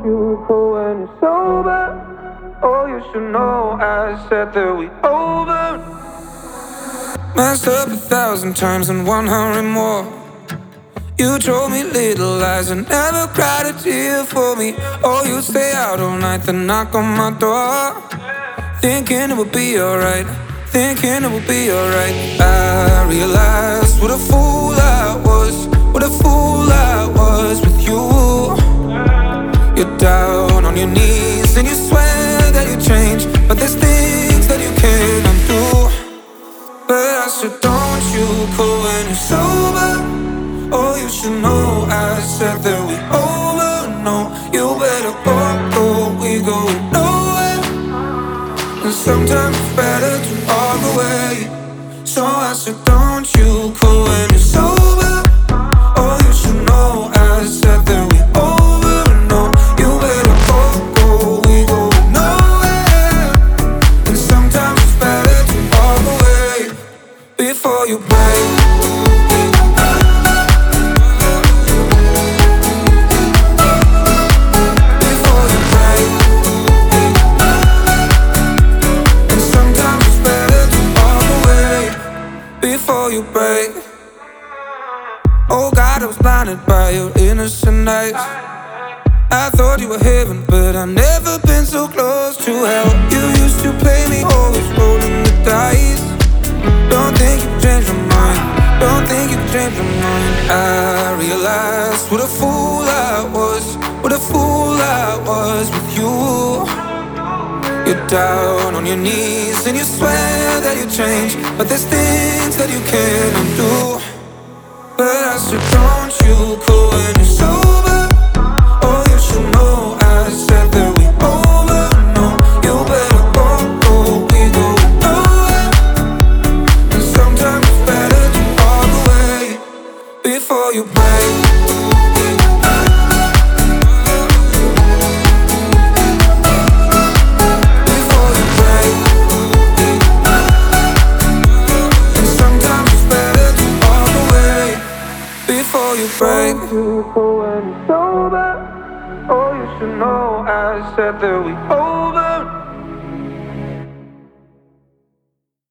you cool when you're sober. Oh, you should know I said that we over. Messed up 1,000 times and 100 more. You told me little lies and never cried a tear for me. Oh, you stay out all night, then knock on my door, thinking it would be alright, thinking it would be alright. I realized what a fool I was, what a fool I was with you. You're down on your knees and you swear that you change, but there's things that you can't undo. But I said, don't you call when you're sober. Oh, you should know I said that we over. No, you better go, we go nowhere. And sometimes it's better to walk away. So I said, don't you call when you're sober. Oh, you should know I said that we over. No, you better go, we go nowhere. And sometimes it's better to walk away before you break. Before you break. Oh God, I was blinded by your innocent eyes. I thought you were heaven, but I've never been so close to hell. You used to play me, always rolling the dice. Don't think you changed your mind, don't think you changed your mind. I realized what a fool I was, what a fool I was with you. You're down on your knees and you swear that you change, but there's things that you can't undo. But I said, don't you call when you're sober. Oh, you should know I said that we over. No, you better go, we go nowhere. And sometimes it's better to walk away before you break. Before you break. You go when you're sober. Oh, you should know I said that we over.